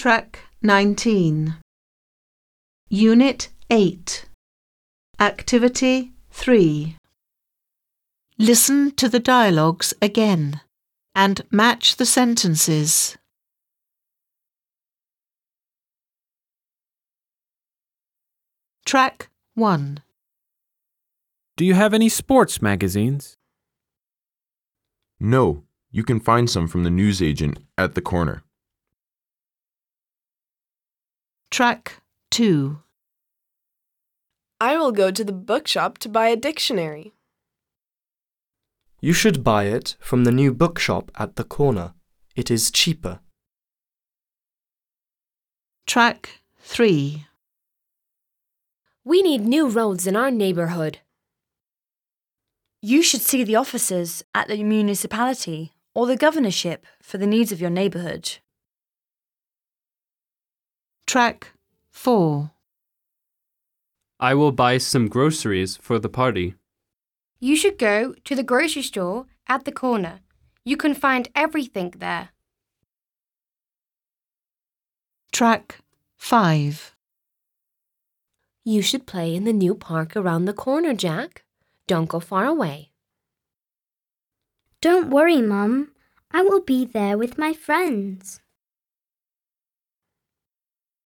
Track 19. Unit 8. Activity 3. Listen to the dialogues again and match the sentences. Track 1. Do you have any sports magazines? No, you can find some from the newsagent at the corner. Track 2. I will go to the bookshop to buy a dictionary. You should buy it from the new bookshop at the corner. It is cheaper. Track 3. We need new roads in our neighbourhood. You should see the officers at the municipality or the governorship for the needs of your neighbourhood. Track 4. I will buy some groceries for the party. You should go to the grocery store at the corner. You can find everything there. Track 5. You should play in the new park around the corner, Jack. Don't go far away. Don't worry, Mum. I will be there with my friends.